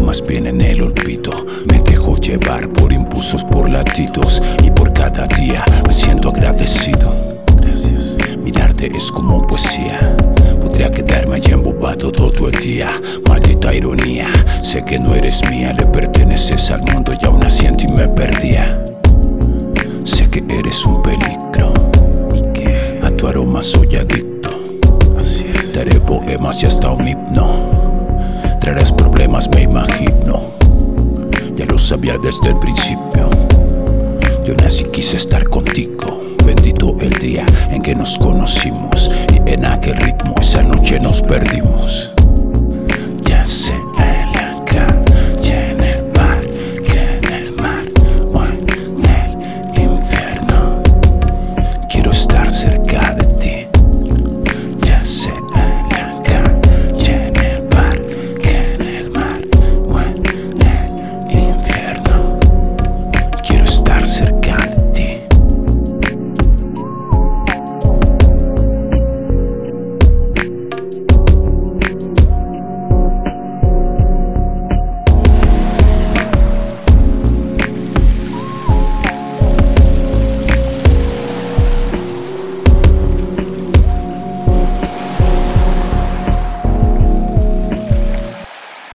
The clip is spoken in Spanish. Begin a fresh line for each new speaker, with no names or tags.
más bien en el olvido. Me dejo llevar por impulsos, por latidos, y por cada día me siento agradecido. Gracias. Mirarte es como poesía. Podría quedarme allí embobado todo el día. Maldita ironía, sé que no eres mía. Le perteneces al mundo y aún así en ti me perdía. Sé que eres un peligro y que a tu aroma soy adicto. Te haré poemas y hasta un himno. Traerás problemas, me imagino. Ya lo sabía desde el principio. Yo nací, quise estar contigo. Bendito el día en que nos conocimos, y en aquel ritmo esa noche nos perdimos.